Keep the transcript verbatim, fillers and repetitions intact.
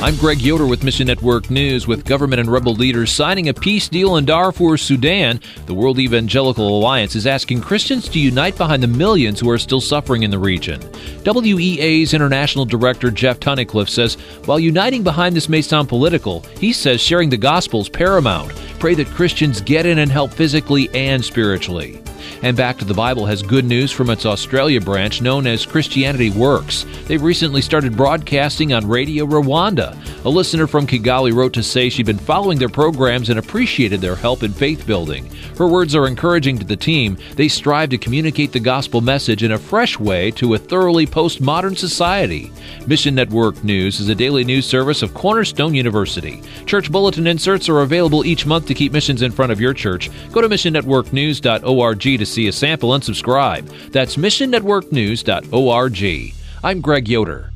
I'm Greg Yoder with Mission Network News. With government and rebel leaders signing a peace deal in Darfur, Sudan, the World Evangelical Alliance is asking Christians to unite behind the millions who are still suffering in the region. W E A's International Director Jeff Tunnicliffe says, while uniting behind this may sound political, he says sharing the gospel is paramount. Pray that Christians get in and help physically and spiritually. And Back to the Bible has good news from its Australia branch known as Christianity Works. They've recently started broadcasting on Radio Rwanda. A listener from Kigali wrote to say she'd been following their programs and appreciated their help in faith building. Her words are encouraging to the team. They strive to communicate the gospel message in a fresh way to a thoroughly postmodern society. Mission Network News is a daily news service of Cornerstone University. Church bulletin inserts are available each month to keep missions in front of your church. Go to mission network news dot org to see a sample and subscribe. That's mission network news dot org. I'm Greg Yoder.